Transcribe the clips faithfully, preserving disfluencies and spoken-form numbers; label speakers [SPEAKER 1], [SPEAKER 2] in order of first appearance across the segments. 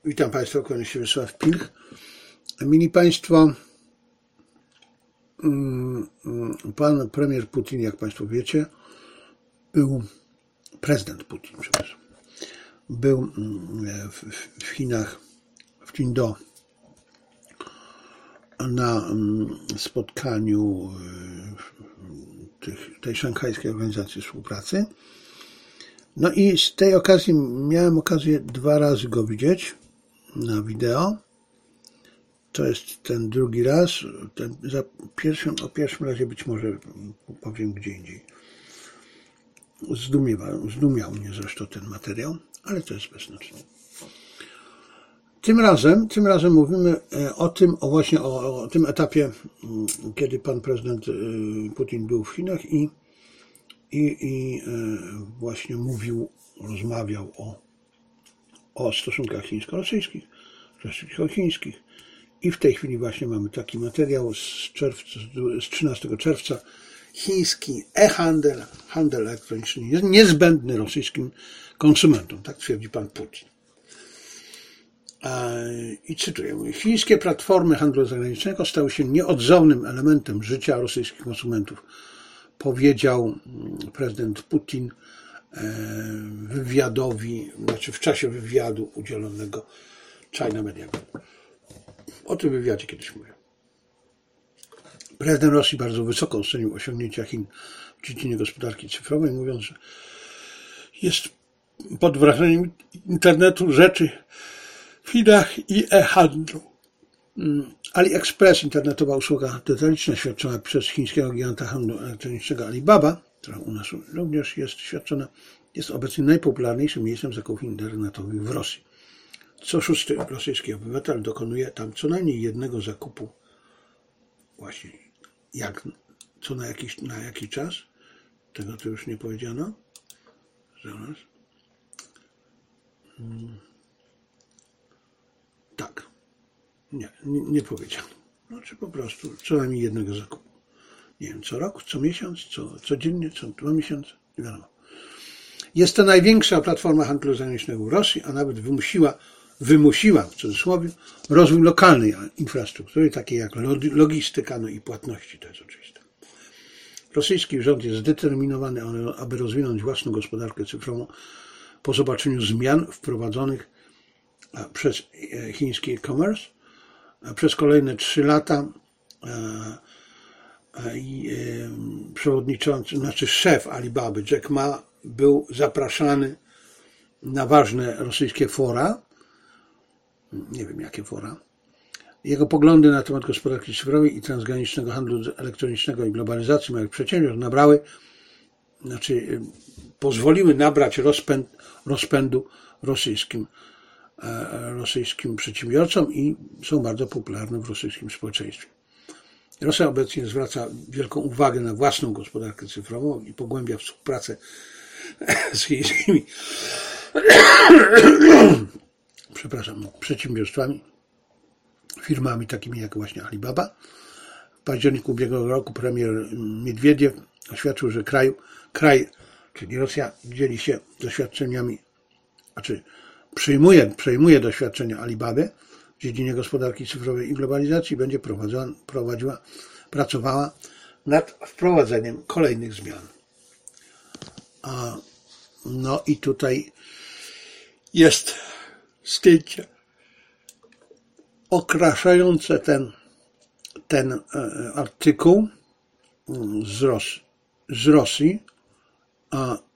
[SPEAKER 1] Witam Państwa, kłaniam się Wiesław Pilch. Mili Państwo, pan premier Putin, jak Państwo wiecie, był, prezydent Putin, przepraszam, był w Chinach, w Qingdao na spotkaniu tych, tej szanghajskiej organizacji współpracy. No i z tej okazji miałem okazję dwa razy go widzieć na wideo. To jest ten drugi raz. Ten za pierwszym, o pierwszym razie być może powiem gdzie indziej. Zdumiewał, zdumiał mnie zresztą ten materiał, ale to jest bezznaczne. Tym razem, tym razem mówimy o tym, o właśnie o, o tym etapie, kiedy pan prezydent Putin był w Chinach i I, i właśnie mówił, rozmawiał o, o stosunkach chińsko-rosyjskich, rosyjsko-chińskich. I w tej chwili właśnie mamy taki materiał z, czerwca, z trzynastego czerwca. Chiński e-handel, handel elektroniczny jest niezbędny rosyjskim konsumentom, tak twierdzi pan Putin. I cytuję, chińskie platformy handlu zagranicznego stały się nieodzownym elementem życia rosyjskich konsumentów, powiedział prezydent Putin wywiadowi, znaczy w czasie wywiadu udzielonego China Media Group. O tym wywiadzie kiedyś mówię. Prezydent Rosji bardzo wysoko ocenił osiągnięcia Chin w dziedzinie gospodarki cyfrowej, mówiąc, że jest pod wrażeniem internetu rzeczy w Chinach i e-handlu. AliExpress, internetowa usługa detaliczna świadczona przez chińskiego giganta handlu elektronicznego Alibaba, która u nas również jest świadczona, jest obecnie najpopularniejszym miejscem zakupów internetowych w Rosji. Co szósty rosyjski obywatel dokonuje tam co najmniej jednego zakupu właśnie jak, co na jakiś, na jaki czas. Tego to już nie powiedziano. Zaraz. Hmm. Tak. Nie, nie, nie powiedziano. Znaczy po prostu co najmniej jednego zakupu. Nie wiem, co rok, co miesiąc, co codziennie, co dwa miesiące, nie wiadomo. Jest to największa platforma handlu zagranicznego w Rosji, a nawet wymusiła, wymusiła w cudzysłowie rozwój lokalnej infrastruktury, takiej jak logistyka, no i płatności, to jest oczywiste. Rosyjski rząd jest zdeterminowany, aby rozwinąć własną gospodarkę cyfrową po zobaczeniu zmian wprowadzonych przez chiński e-commerce. Przez kolejne trzy lata przewodniczący, znaczy szef Alibaby, Jack Ma, był zapraszany na ważne rosyjskie fora. Nie wiem jakie fora. Jego poglądy na temat gospodarki cyfrowej i transgranicznego handlu elektronicznego i globalizacji małych przedsiębiorstw nabrały, znaczy pozwoliły nabrać rozpęd, rozpędu rosyjskim rosyjskim przedsiębiorcom i są bardzo popularne w rosyjskim społeczeństwie. Rosja obecnie zwraca wielką uwagę na własną gospodarkę cyfrową i pogłębia współpracę z chińskimi przepraszam, przedsiębiorstwami, firmami takimi jak właśnie Alibaba. W październiku ubiegłego roku premier Miedwiediew oświadczył, że kraj, kraj, czyli Rosja, dzieli się doświadczeniami, znaczy Przyjmuje, przejmuje doświadczenia Alibaby w dziedzinie gospodarki cyfrowej i globalizacji i będzie prowadziła, prowadziła, pracowała nad wprowadzeniem kolejnych zmian. A, no i tutaj jest zdjęcie okraszające ten, ten e, artykuł z, Ros, z Rosji, a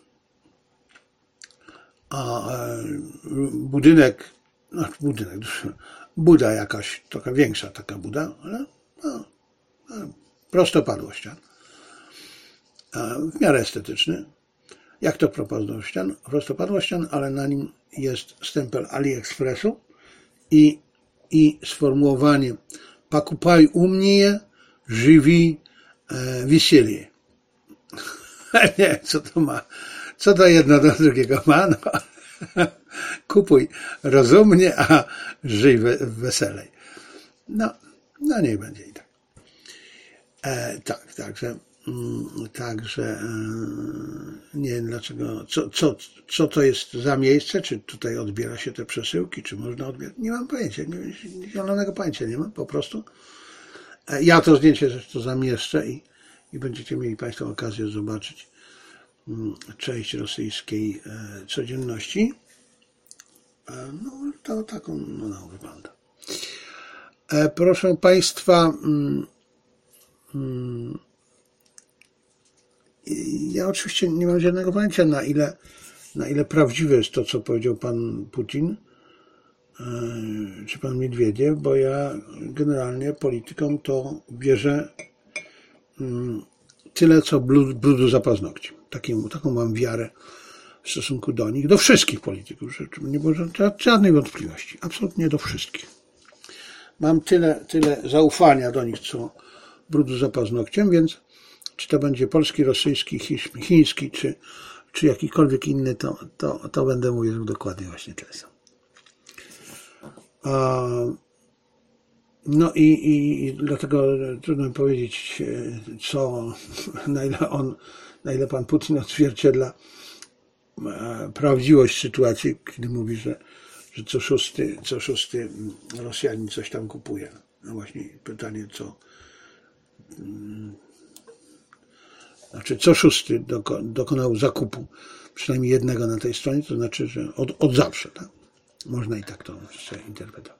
[SPEAKER 1] a budynek, no budynek, buda jakaś, trochę większa taka buda, ale no, no, prostopadłościan, w miarę estetyczny. Jak to prostopadłościan? Prostopadłościan, ale na nim jest stempel AliExpressu i, i sformułowanie "Покупай умнее, живи веселее". Nie, co to ma? Co to jedno do drugiego ma? No, kupuj rozumnie, a żyj weselej. No, no niech będzie i tak. E, tak, także Także nie wiem dlaczego, co, co, co to jest za miejsce, czy tutaj odbiera się te przesyłki, czy można odbierać, nie mam pojęcia, zielonego pojęcia nie mam, po prostu. Ja to zdjęcie zresztą zamieszczę i, i będziecie mieli Państwo okazję zobaczyć część rosyjskiej codzienności. No to taką no, no, wygląda. Proszę Państwa, ja oczywiście nie mam żadnego pojęcia, na ile, na ile prawdziwe jest to, co powiedział pan Putin, czy pan Miedwiediew, bo ja generalnie politykom to wierzę tyle, co brudu za paznokciem. Taką, taką mam wiarę w stosunku do nich, do wszystkich polityków, że nie było żadnej wątpliwości, absolutnie do wszystkich. Mam tyle, tyle zaufania do nich, co brudu za paznokciem, więc czy to będzie polski, rosyjski, chiński, czy, czy jakikolwiek inny, to, to, to będę mówił dokładnie właśnie czasem. No i, i, i dlatego trudno mi powiedzieć, co, na ile on, na ile pan Putin odzwierciedla prawdziwość sytuacji, kiedy mówi, że, że co szósty, co szósty Rosjanin coś tam kupuje. No właśnie pytanie, co znaczy co szósty doko, dokonał zakupu, przynajmniej jednego na tej stronie, to znaczy, że od, od zawsze, tak? Można i tak to jeszcze interpretować.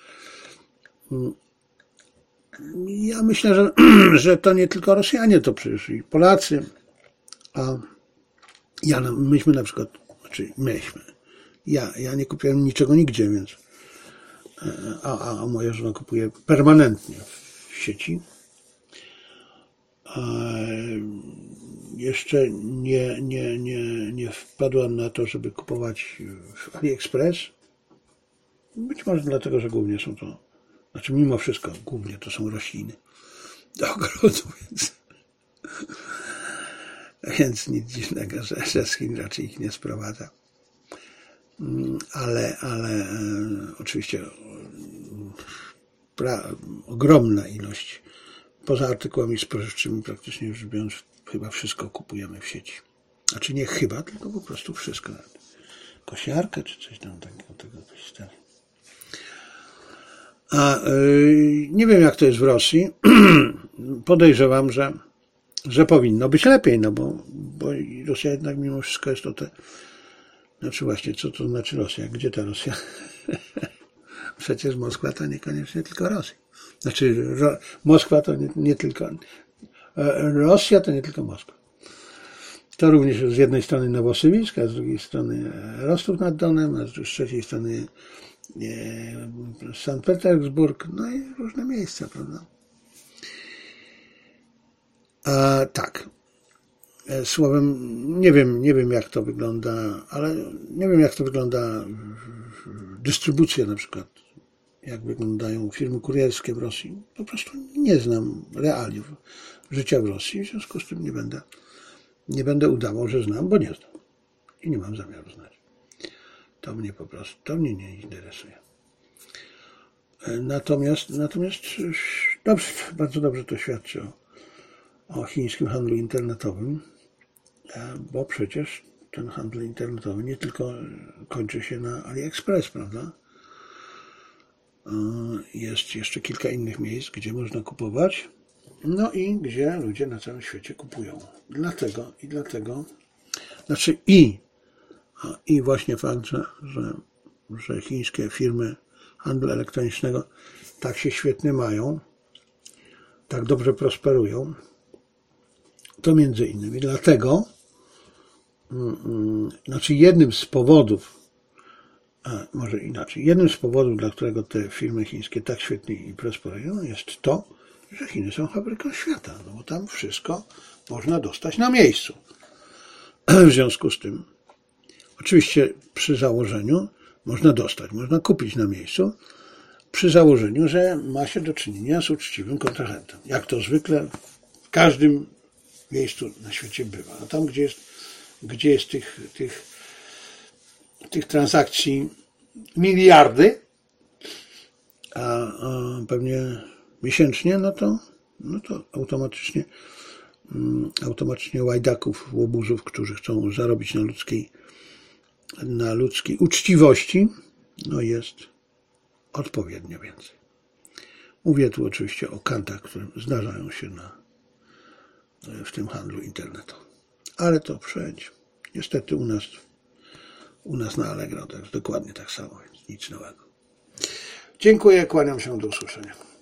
[SPEAKER 1] Ja myślę, że, że to nie tylko Rosjanie, to przecież i Polacy, a ja, myśmy na przykład, znaczy myśmy, ja, ja nie kupiłem niczego nigdzie, więc a, a moja żona kupuje permanentnie w sieci. Jeszcze nie, nie, nie, nie wpadłam na to, żeby kupować w AliExpress. Być może dlatego, że głównie są to, znaczy mimo wszystko, głównie to są rośliny do ogrodu, więc, więc nic dziwnego, że, że z Chin raczej ich nie sprowadza. Ale, ale e, oczywiście pra, ogromna ilość, poza artykułami spożywczymi praktycznie rzecz biorąc, chyba wszystko kupujemy w sieci. Znaczy nie chyba, tylko po prostu wszystko. Kosiarkę czy coś tam takiego, tego stylu. A yy, nie wiem, jak to jest w Rosji. Podejrzewam, że, że powinno być lepiej, no bo, bo Rosja jednak mimo wszystko jest to te... Znaczy właśnie, co to znaczy Rosja? Gdzie ta Rosja? Przecież Moskwa to niekoniecznie tylko Rosja. Znaczy Ro, Moskwa to nie, nie tylko... Rosja to nie tylko Moskwa. To również z jednej strony Nowosybirsk, a z drugiej strony Rostów nad Donem, a z trzeciej strony Sankt Petersburg, no i różne miejsca, prawda? A, tak. Słowem, nie wiem, nie wiem jak to wygląda, ale nie wiem jak to wygląda dystrybucja na przykład, jak wyglądają firmy kurierskie w Rosji. Po prostu nie znam realiów życia w Rosji, w związku z tym nie będę, nie będę udawał, że znam, bo nie znam i nie mam zamiaru znać. To mnie po prostu, to mnie nie interesuje. Natomiast, natomiast dobrze, bardzo dobrze to świadczy o, o chińskim handlu internetowym, bo przecież ten handel internetowy nie tylko kończy się na AliExpress, prawda? Jest jeszcze kilka innych miejsc, gdzie można kupować, no i gdzie ludzie na całym świecie kupują. Dlatego i dlatego, znaczy i, i właśnie fakt, że, że, że chińskie firmy handlu elektronicznego tak się świetnie mają, tak dobrze prosperują, to między innymi dlatego, znaczy jednym z powodów, a może inaczej, jednym z powodów, dla którego te firmy chińskie tak świetnie prosperują, jest to, że Chiny są fabryką świata, no bo tam wszystko można dostać na miejscu. W związku z tym, oczywiście przy założeniu można dostać, można kupić na miejscu, przy założeniu, że ma się do czynienia z uczciwym kontrahentem. Jak to zwykle w każdym miejscu na świecie bywa. A tam, gdzie jest, gdzie jest tych, tych, tych transakcji miliardy, a, a pewnie miesięcznie, no to, no to automatycznie automatycznie łajdaków, łobuzów, którzy chcą zarobić na ludzkiej, na ludzkiej uczciwości, no jest odpowiednio więcej. Mówię tu oczywiście o kantach, które zdarzają się na, w tym handlu internetowym. Ale to wszędzie. Niestety u nas, u nas na Allegro to jest dokładnie tak samo, więc nic nowego. Dziękuję, kłaniam się, do usłyszenia.